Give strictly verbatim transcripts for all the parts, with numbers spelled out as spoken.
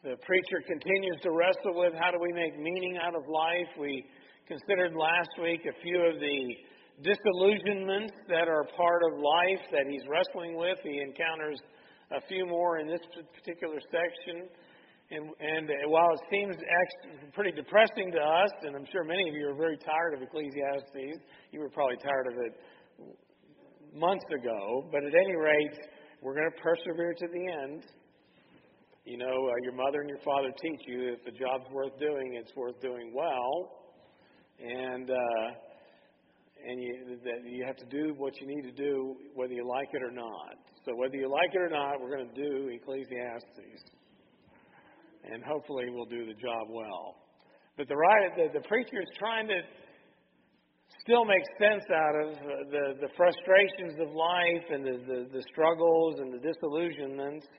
The preacher continues to wrestle with how do we make meaning out of life. We considered last week a few of the disillusionments that are part of life that he's wrestling with. He encounters a few more in this particular section. And, and while it seems pretty depressing to us, and I'm sure many of you are very tired of Ecclesiastes, you were probably tired of it months ago, but at any rate, we're going to persevere to the end. You know, uh, your mother and your father teach you if the job's worth doing, it's worth doing well. And uh, and you, that you have to do what you need to do whether you like it or not. So whether you like it or not, we're going to do Ecclesiastes. And hopefully we'll do the job well. But the, right, the, the preacher is trying to still make sense out of uh, the, the frustrations of life and the, the, the struggles and the disillusionments.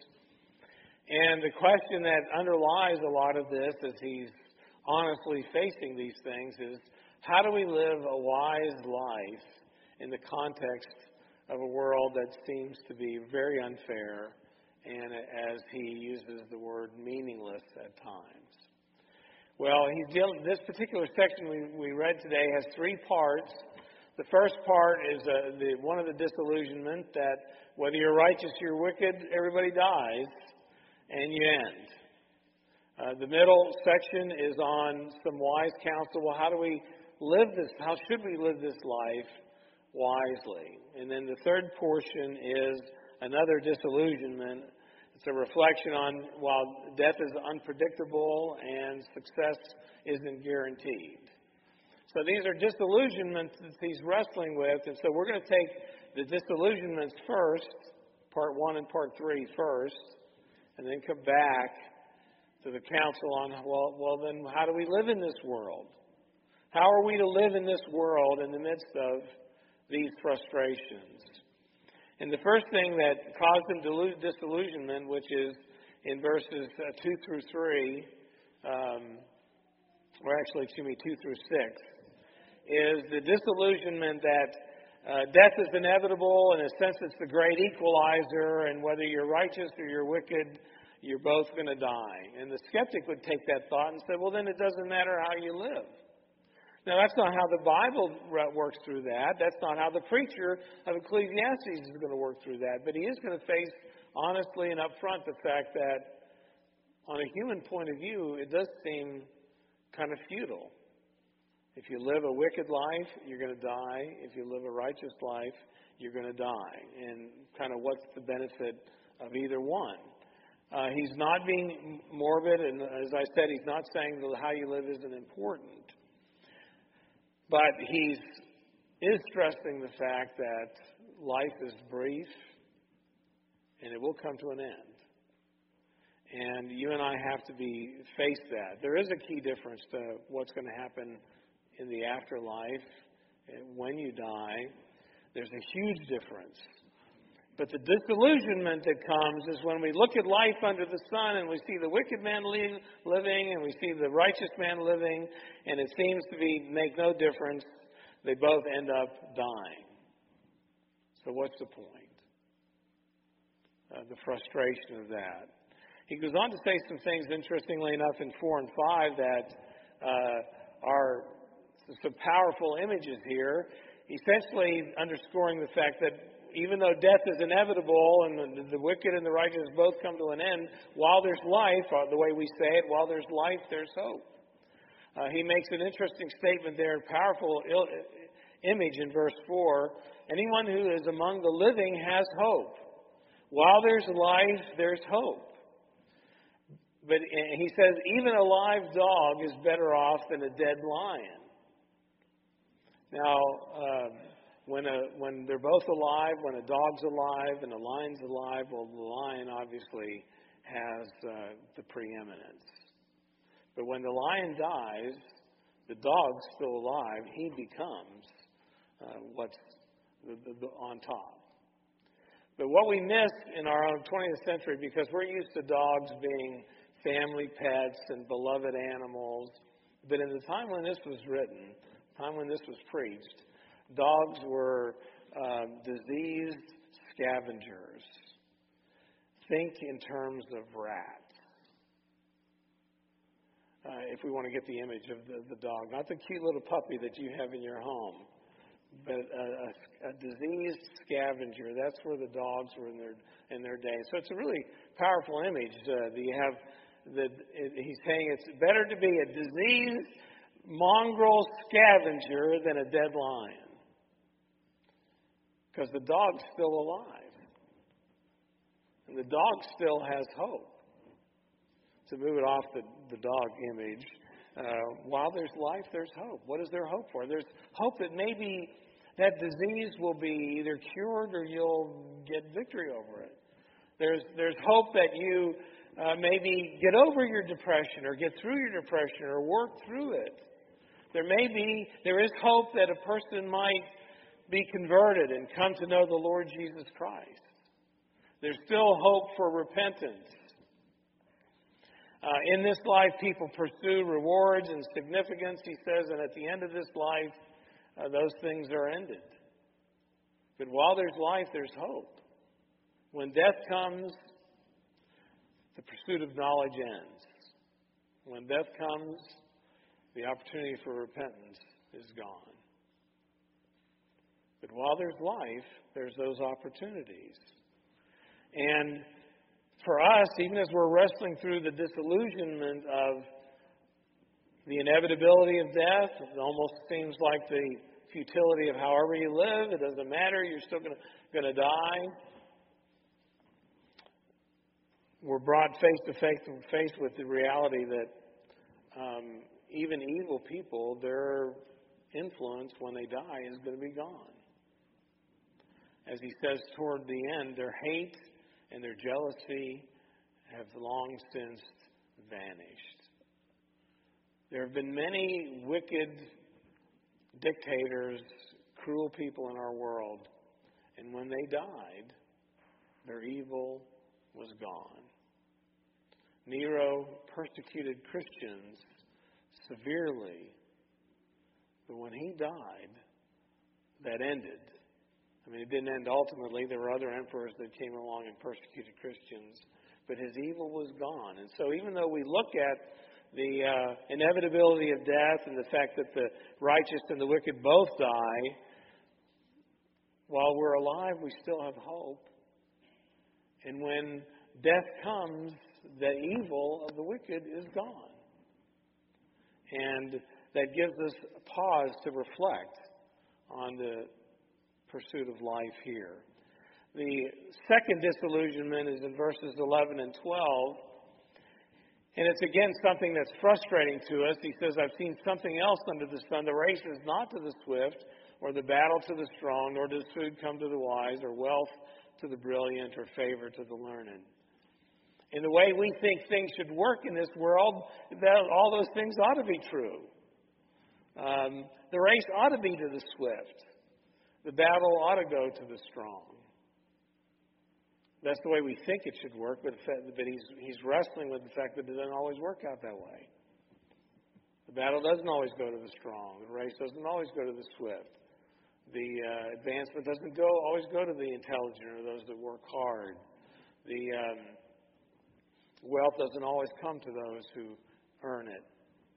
And the question that underlies a lot of this as he's honestly facing these things is, how do we live a wise life in the context of a world that seems to be very unfair and, as he uses the word, meaningless at times? Well, he's dealing, this particular section we, we read today has three parts. The first part is uh, the, one of the disillusionment that whether you're righteous or you're wicked, everybody dies. And you end. Uh, the middle section is on some wise counsel. Well, how do we live this? How should we live this life wisely? And then the third portion is another disillusionment. It's a reflection on, while death is unpredictable and success isn't guaranteed. So these are disillusionments that he's wrestling with. And so we're going to take the disillusionments first, part one and part three first. And then come back to the counsel on, well, well, then how do we live in this world? How are we to live in this world in the midst of these frustrations? And the first thing that caused him disillusionment, which is in verses uh, two through three, um, or actually, excuse me, two through six, is the disillusionment that Uh, death is inevitable. In a sense, it's the great equalizer, and whether you're righteous or you're wicked, you're both going to die. And the skeptic would take that thought and say, well, then it doesn't matter how you live. Now, that's not how the Bible works through that. That's not how the preacher of Ecclesiastes is going to work through that. But he is going to face honestly and upfront the fact that on a human point of view, it does seem kind of futile. If you live a wicked life, you're going to die. If you live a righteous life, you're going to die. And kind of what's the benefit of either one? Uh, he's not being morbid, and as I said, he's not saying that how you live isn't important. But he's is stressing the fact that life is brief, and it will come to an end. And you and I have to be face that. There is a key difference to what's going to happen in the afterlife, when you die. There's a huge difference. But the disillusionment that comes is when we look at life under the sun and we see the wicked man living and we see the righteous man living, and it seems to be make no difference. They both end up dying. So what's the point? Uh, the frustration of that. He goes on to say some things, interestingly enough, in four and five that uh, are some powerful images here, essentially underscoring the fact that even though death is inevitable and the, the wicked and the righteous both come to an end, while there's life, the way we say it, while there's life, there's hope. Uh, he makes an interesting statement there, a powerful il- image in verse four. Anyone who is among the living has hope. While there's life, there's hope. But he says, even a live dog is better off than a dead lion. Now, um, when a, when they're both alive, when a dog's alive and a lion's alive, well, the lion obviously has uh, the preeminence. But when the lion dies, the dog's still alive. He becomes uh, what's the, the, the, on top. But what we miss in our own twentieth century, because we're used to dogs being family pets and beloved animals, but in the time when this was written, time when this was preached, dogs were um, diseased scavengers. Think in terms of rats. uh, if we want to get the image of the, the dog. Not the cute little puppy that you have in your home, but a, a, a diseased scavenger. That's where the dogs were in their in their day. So it's a really powerful image. Uh, that you have that he's saying it's better to be a diseased mongrel scavenger than a dead lion, because the dog's still alive, and the dog still has hope. To move it off the, the dog image, uh, while there's life, there's hope. What is there hope for? There's hope that maybe that disease will be either cured or you'll get victory over it. There's there's hope that you uh, maybe get over your depression or get through your depression or work through it. There may be, there is hope that a person might be converted and come to know the Lord Jesus Christ. There's still hope for repentance. Uh, in this life, people pursue rewards and significance, he says, and at the end of this life, uh, those things are ended. But while there's life, there's hope. When death comes, the pursuit of knowledge ends. When death comes, the opportunity for repentance is gone. But while there's life, there's those opportunities. And for us, even as we're wrestling through the disillusionment of the inevitability of death, it almost seems like the futility of however you live. It doesn't matter. You're still going going to die. We're brought face to face, face with the reality that um, even evil people, their influence when they die is going to be gone. As he says toward the end, their hate and their jealousy have long since vanished. There have been many wicked dictators, cruel people in our world, and when they died, their evil was gone. Nero persecuted Christians severely, but when he died, that ended. I mean, it didn't end ultimately. There were other emperors that came along and persecuted Christians, but his evil was gone. And so even though we look at the uh, inevitability of death and the fact that the righteous and the wicked both die, while we're alive, we still have hope. And when death comes, the evil of the wicked is gone. And that gives us a pause to reflect on the pursuit of life here. The second disillusionment is in verses eleven and twelve. And it's again something that's frustrating to us. He says, I've seen something else under the sun. The race is not to the swift, or the battle to the strong, nor does food come to the wise, or wealth to the brilliant, or favor to the learned. In the way we think things should work in this world, that all those things ought to be true. Um, the race ought to be to the swift. The battle ought to go to the strong. That's the way we think it should work, but, but he's, he's wrestling with the fact that it doesn't always work out that way. The battle doesn't always go to the strong. The race doesn't always go to the swift. The uh, advancement doesn't go always go to the intelligent or those that work hard. The um, wealth doesn't always come to those who earn it.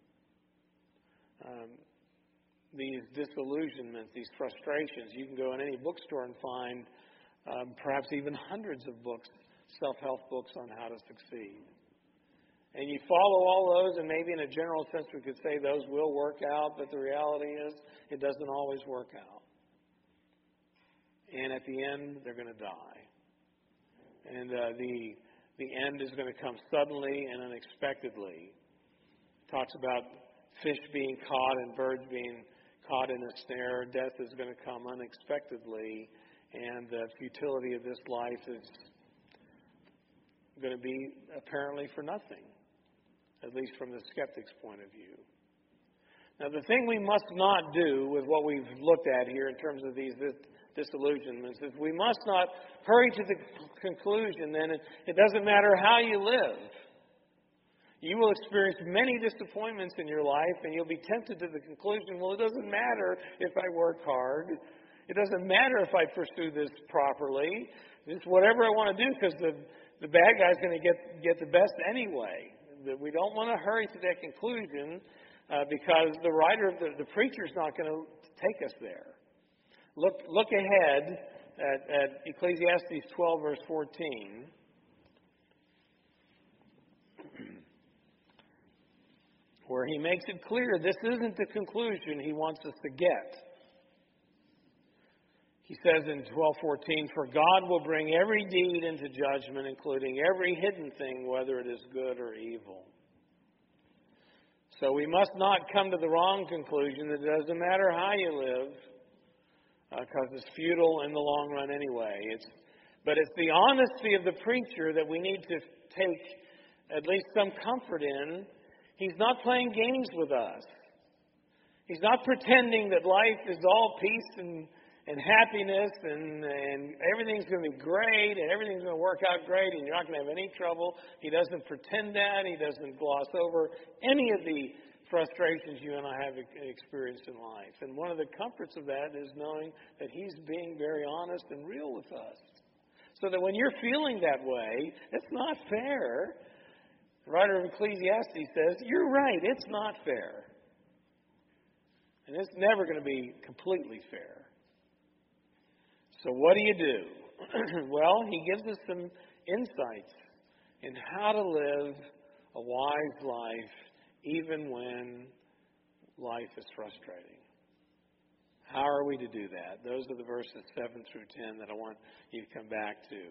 Um, these disillusionments, these frustrations, you can go in any bookstore and find um, perhaps even hundreds of books, self-help books on how to succeed. And you follow all those, and maybe in a general sense we could say those will work out, but the reality is it doesn't always work out. And at the end, they're going to die. And uh, the the end is going to come suddenly and unexpectedly. It talks about fish being caught and birds being caught in a snare. Death is going to come unexpectedly, and the futility of this life is going to be apparently for nothing, at least from the skeptic's point of view. Now, the thing we must not do with what we've looked at here in terms of these disillusionments is we must not hurry to the conclusion then it, it doesn't matter how you live. You will experience many disappointments in your life, and you'll be tempted to the conclusion, well, it doesn't matter if I work hard. It doesn't matter if I pursue this properly. It's whatever I want to do, because the, the bad guy's going to get, get the best anyway. that we don't want to hurry to that conclusion uh, because the writer, the, the preacher is not going to take us there. Look, look ahead at, at Ecclesiastes twelve, verse fourteen. Where he makes it clear this isn't the conclusion he wants us to get. He says in twelve fourteen, "For God will bring every deed into judgment, including every hidden thing, whether it is good or evil." So we must not come to the wrong conclusion that it doesn't matter how you live, because uh, it's futile in the long run anyway. It's, but it's the honesty of the preacher that we need to take at least some comfort in. He's not playing games with us. He's not pretending that life is all peace and, and happiness and, and everything's going to be great and everything's going to work out great and you're not going to have any trouble. He doesn't pretend that. He doesn't gloss over any of the frustrations you and I have experienced in life. And one of the comforts of that is knowing that He's being very honest and real with us. So that when you're feeling that way, it's not fair. The writer of Ecclesiastes says, you're right, it's not fair. And it's never going to be completely fair. So what do you do? Well, he gives us some insights in how to live a wise life even when life is frustrating. How are we to do that? Those are the verses seven through ten that I want you to come back to.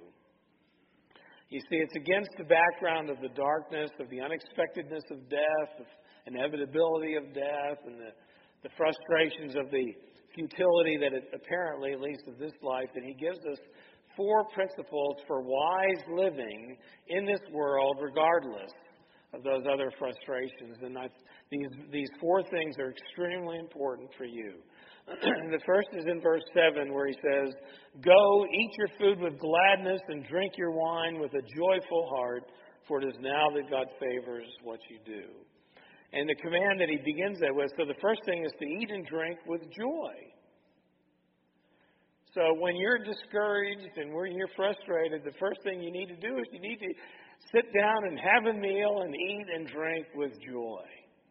You see, it's against the background of the darkness, of the unexpectedness of death, of inevitability of death, and the, the frustrations of the futility that it apparently, at least of this life, that he gives us four principles for wise living in this world, regardless of those other frustrations. And I, these, these four things are extremely important for you. The first is in verse seven where he says, "Go, eat your food with gladness and drink your wine with a joyful heart, for it is now that God favors what you do." And the command that he begins that with, so the first thing is to eat and drink with joy. So when you're discouraged and when you're frustrated, the first thing you need to do is you need to sit down and have a meal and eat and drink with joy.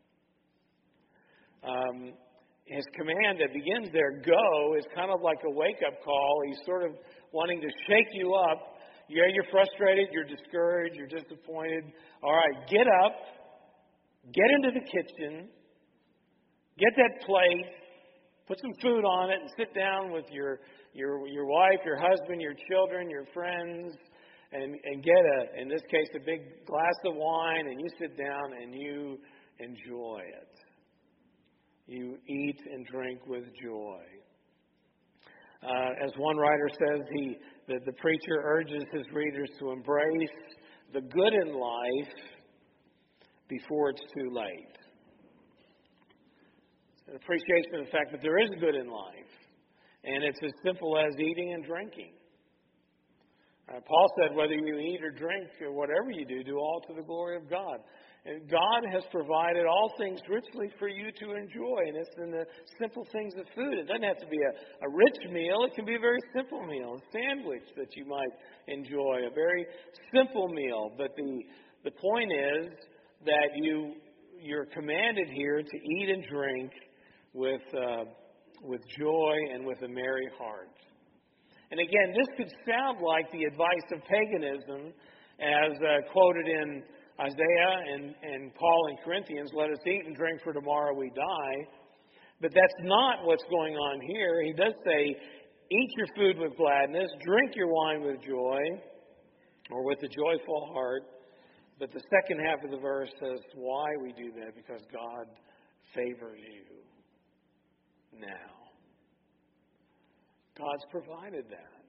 Um... His command that begins there, go, is kind of like a wake-up call. He's sort of wanting to shake you up. Yeah, you're frustrated, you're discouraged, you're disappointed. All right, get up, get into the kitchen, get that plate, put some food on it, and sit down with your your your wife, your husband, your children, your friends, and, and get, a, in this case, a big glass of wine, and you sit down and you enjoy it. You eat and drink with joy. Uh, as one writer says, he the, the preacher urges his readers to embrace the good in life before it's too late. It's an appreciation of the fact that there is good in life. And it's as simple as eating and drinking. Uh, Paul said, whether you eat or drink or whatever you do, do all to the glory of God. And God has provided all things richly for you to enjoy. And it's in the simple things of food. It doesn't have to be a, a rich meal. It can be a very simple meal, a sandwich that you might enjoy, a very simple meal. But the the point is that you, you're commanded here to eat and drink with, uh, with joy and with a merry heart. And again, this could sound like the advice of paganism as uh, quoted in Isaiah and, and Paul in Corinthians, let us eat and drink for tomorrow we die. But that's not what's going on here. He does say, eat your food with gladness, drink your wine with joy, or with a joyful heart. But the second half of the verse says why we do that, because God favors you now. God's provided that.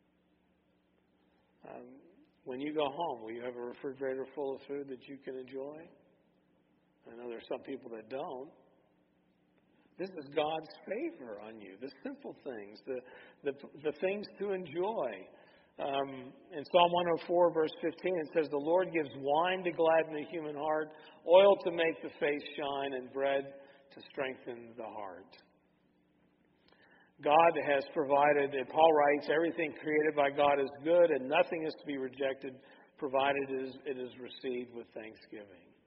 Um, When you go home, will you have a refrigerator full of food that you can enjoy? I know there's some people that don't. This is God's favor on you, the simple things, the the, the things to enjoy. Um, in Psalm one oh four, verse fifteen, it says, the Lord gives wine to gladden the human heart, oil to make the face shine, and bread to strengthen the heart. God has provided, and Paul writes, everything created by God is good and nothing is to be rejected, provided it is, it is received with thanksgiving.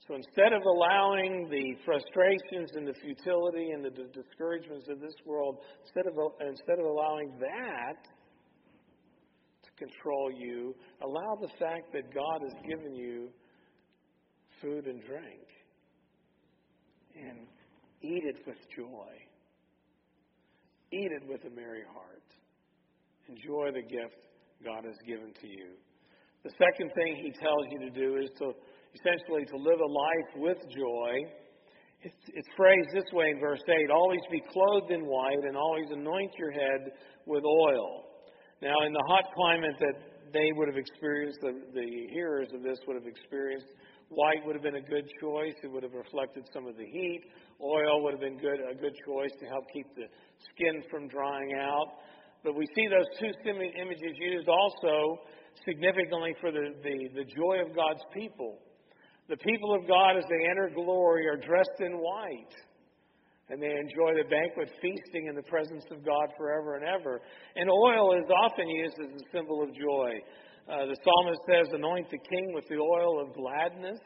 So instead of allowing the frustrations and the futility and the d- discouragements of this world, instead of, instead of allowing that to control you, allow the fact that God has given you food and drink. And eat it with joy. Eat it with a merry heart. Enjoy the gift God has given to you. The second thing he tells you to do is to essentially to live a life with joy. It's, it's phrased this way in verse eight, always be clothed in white and always anoint your head with oil. Now, in the hot climate that they would have experienced, the, the hearers of this would have experienced, white would have been a good choice. It would have reflected some of the heat. Oil would have been good, a good choice to help keep the skin from drying out. But we see those two images used also significantly for the, the, the joy of God's people. The people of God, as they enter glory, are dressed in white. And they enjoy the banquet feasting in the presence of God forever and ever. And oil is often used as a symbol of joy. Uh, the psalmist says, anoint the king with the oil of gladness.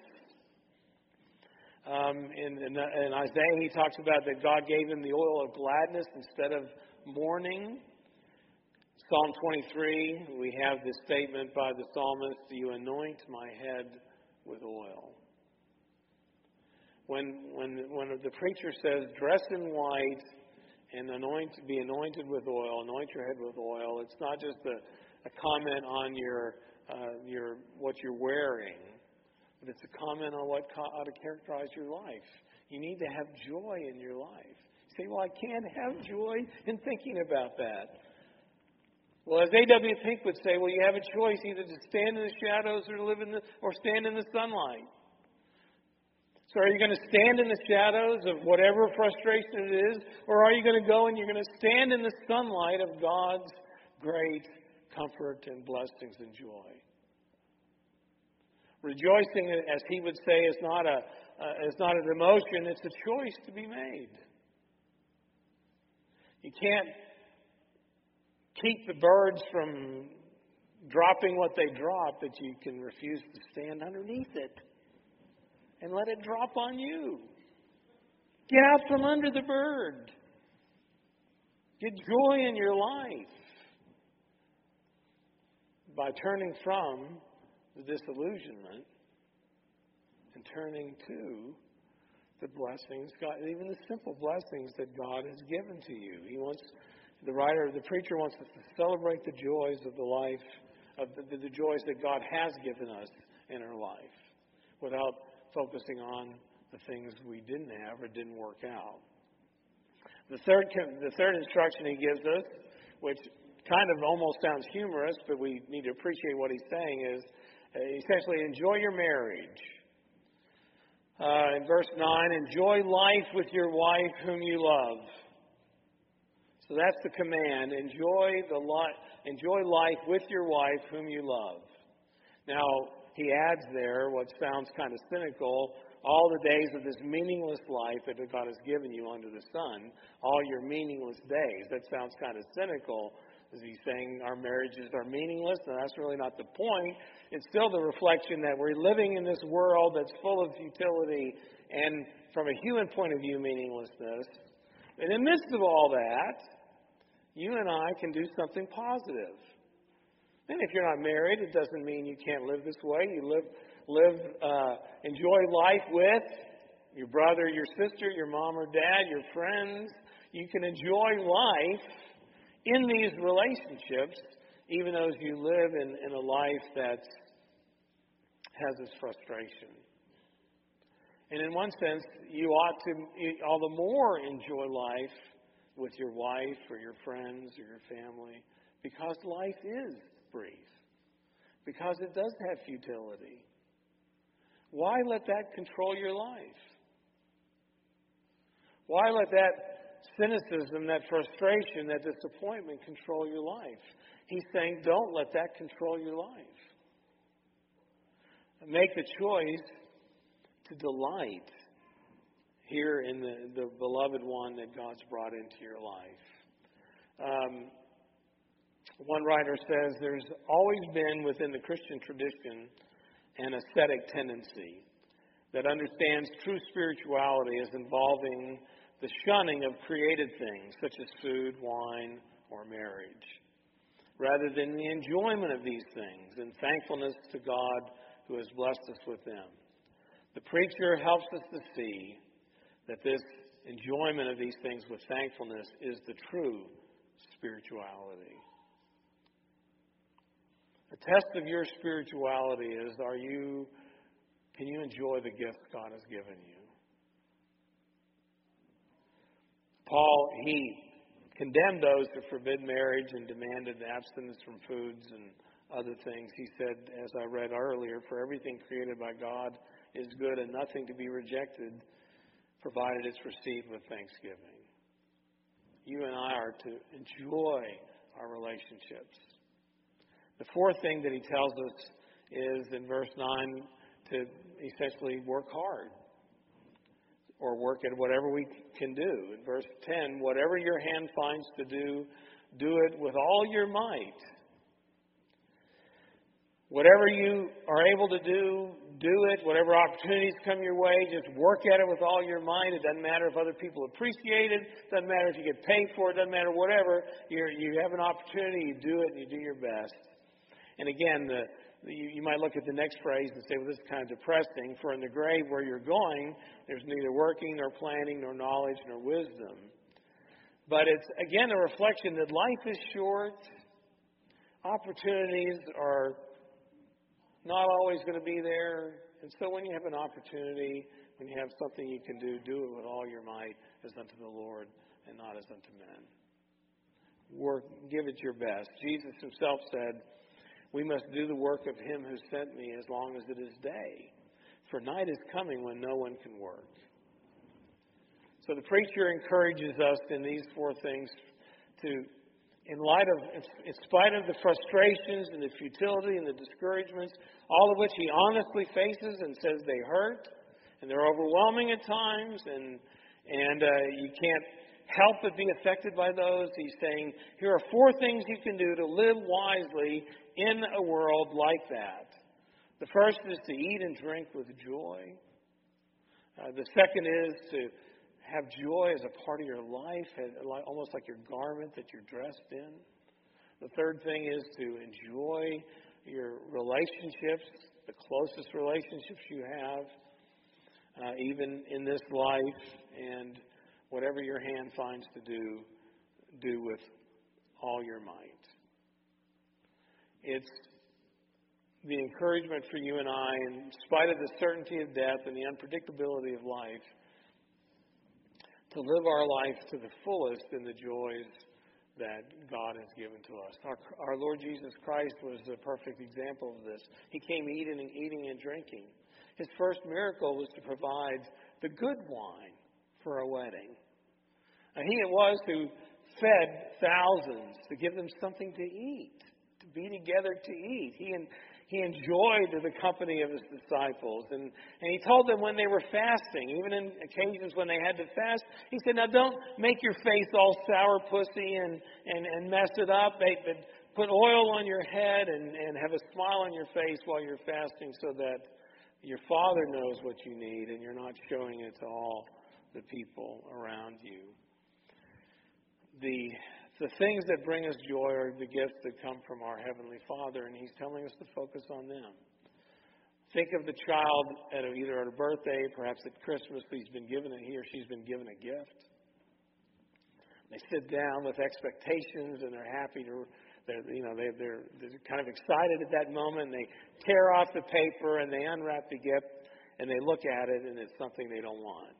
Um, in, in, in Isaiah, he talks about that God gave him the oil of gladness instead of mourning. Psalm twenty-three, we have this statement by the psalmist, you anoint my head with oil. When, when, when the preacher says, dress in white and anoint, be anointed with oil, anoint your head with oil, it's not just a, a comment on your, uh, your, what you're wearing, but it's a comment on what how to characterize your life. You need to have joy in your life. You say, well, I can't have joy in thinking about that. Well, as A W Pink would say, well, you have a choice either to stand in the shadows or live in the, or stand in the sunlight. So are you going to stand in the shadows of whatever frustration it is, or are you going to go and you're going to stand in the sunlight of God's great comfort and blessings and joy? Rejoicing, as he would say, is not a uh, is not an emotion; it's a choice to be made. You can't keep the birds from dropping what they drop, but you can refuse to stand underneath it and let it drop on you. Get out from under the bird. Get joy in your life by turning from the disillusionment and turning to the blessings, God, even the simple blessings that God has given to you. He wants the writer, the preacher wants us to celebrate the joys of the life, of the, the joys that God has given us in our life, without focusing on the things we didn't have or didn't work out. The third, the third instruction he gives us, which kind of almost sounds humorous, but we need to appreciate what he's saying, is uh, essentially enjoy your marriage. Uh, in verse nine, enjoy life with your wife whom you love. So that's the command. Enjoy the li- enjoy life with your wife whom you love. Now, he adds there what sounds kind of cynical, all the days of this meaningless life that God has given you under the sun, all your meaningless days. That sounds kind of cynical. Is he saying our marriages are meaningless? No, that's really not the point. It's still the reflection that we're living in this world that's full of futility and, from a human point of view, meaninglessness. And in the midst of all that, you and I can do something positive. And if you're not married, it doesn't mean you can't live this way. You live, live, uh, enjoy life with your brother, your sister, your mom or dad, your friends. You can enjoy life in these relationships, even though you live in, in a life that has its frustration. And in one sense, you ought to all the more enjoy life with your wife or your friends or your family, because life is brief, because it does have futility. Why let that control your life? Why let that cynicism, that frustration, that disappointment control your life? He's saying, don't let that control your life. Make the choice to delight here in the, the beloved one that God's brought into your life. Um, one writer says there's always been within the Christian tradition an ascetic tendency. that understands true spirituality as involving the shunning of created things such as food, wine, or marriage, rather than the enjoyment of these things and thankfulness to God who has blessed us with them. The preacher helps us to see that this enjoyment of these things with thankfulness is the true spirituality. The test of your spirituality is, are you, can you enjoy the gifts God has given you? Paul, he condemned those who forbid marriage and demanded abstinence from foods and other things. He said, as I read earlier, for everything created by God is good and nothing to be rejected, provided it's received with thanksgiving. You and I are to enjoy our relationships. The fourth thing that he tells us is in verse nine to essentially work hard or work at whatever we can do. In verse ten, whatever your hand finds to do, do it with all your might. Whatever you are able to do, do it. Whatever opportunities come your way, just work at it with all your might. It doesn't matter if other people appreciate it. It doesn't matter if you get paid for it. It doesn't matter whatever. You're, you have an opportunity, you do it, and you do your best. And again, the, the, you, you might look at the next phrase and say, well, this is kind of depressing. For in the grave where you're going, there's neither working, nor planning, nor knowledge, nor wisdom. But it's, again, a reflection that life is short. Opportunities are not always going to be there. And so when you have an opportunity, when you have something you can do, do it with all your might as unto the Lord and not as unto men. Work, give it your best. Jesus himself said, we must do the work of him who sent me as long as it is day. For night is coming when no one can work. So the preacher encourages us in these four things to, in light of, in spite of the frustrations and the futility and the discouragements, all of which he honestly faces and says they hurt and they're overwhelming at times, and and uh, you can't help but be affected by those. He's saying, here are four things you can do to live wisely in a world like that. The first is to eat and drink with joy. Uh, the second is to have joy as a part of your life, almost like your garment that you're dressed in. The third thing is to enjoy your relationships, the closest relationships you have, uh, even in this life, and whatever your hand finds to do, do with all your might. It's the encouragement for you and I, in spite of the certainty of death and the unpredictability of life, to live our life to the fullest in the joys that God has given to us. Our, our Lord Jesus Christ was a perfect example of this. He came eating and eating and drinking. His first miracle was to provide the good wine for a wedding. And he it was who fed thousands to give them something to eat, to be together to eat. He and He enjoyed the company of his disciples. And, and he told them when they were fasting, even in occasions when they had to fast, he said, now don't make your face all sourpussy and, and, and mess it up. They, but put oil on your head and, and have a smile on your face while you're fasting so that your Father knows what you need and you're not showing it to all the people around you. The The things that bring us joy are the gifts that come from our Heavenly Father, and He's telling us to focus on them. Think of the child at a, either at a birthday, perhaps at Christmas, he's been given a, he or she's been given a gift. They sit down with expectations, and they're happy to, they're, you know, they, they're, they're kind of excited at that moment. And they tear off the paper and they unwrap the gift, and they look at it, and it's something they don't want.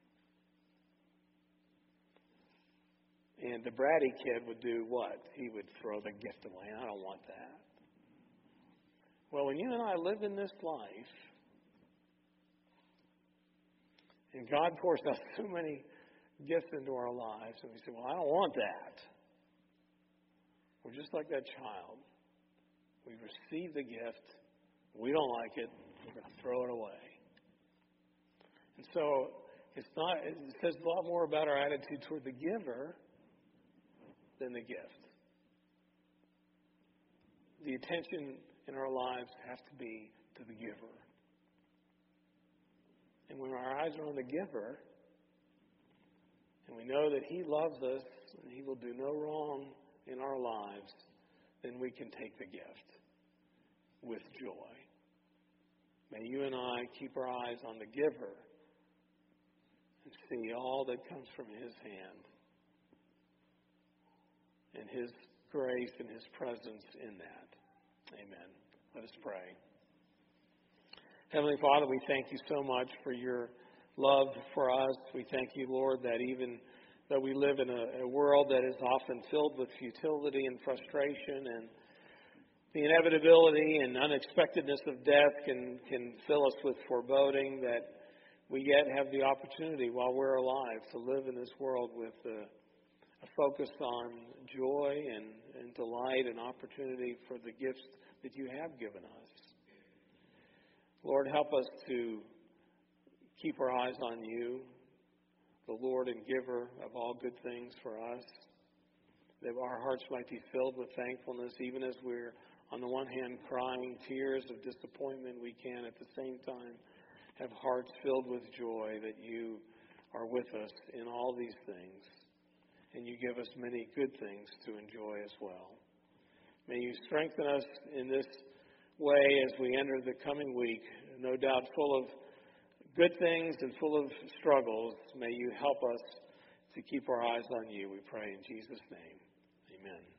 And the bratty kid would do what? He would throw the gift away. I don't want that. Well, when you and I live in this life, and God pours out so many gifts into our lives, and we say, well, I don't want that. We're just like that child. We receive the gift. We don't like it. We're going to throw it away. And so it's not. It says a lot more about our attitude toward the giver than the gift. The attention in our lives has to be to the giver. eyes are on the giver, and we know that He loves us and He will do no wrong in our lives, then we can take the gift with joy. May you and I keep our eyes on the giver and see all that comes from His hand and His grace and His presence in that. Amen. Let us pray. Heavenly Father, we thank you so much for your love for us. We thank you, Lord, that even though we live in a, a world that is often filled with futility and frustration, and the inevitability and unexpectedness of death can, can fill us with foreboding, that we yet have the opportunity while we're alive to live in this world with a, a focus on joy and, and delight and opportunity for the gifts that you have given us. Lord, help us to keep our eyes on you, the Lord and giver of all good things for us, that our hearts might be filled with thankfulness, even as we're, on the one hand, crying tears of disappointment. We can, at the same time, have hearts filled with joy that you are with us in all these things, and you give us many good things to enjoy as well. May you strengthen us in this way as we enter the coming week, no doubt full of good things and full of struggles. May you help us to keep our eyes on you, we pray in Jesus' name. Amen.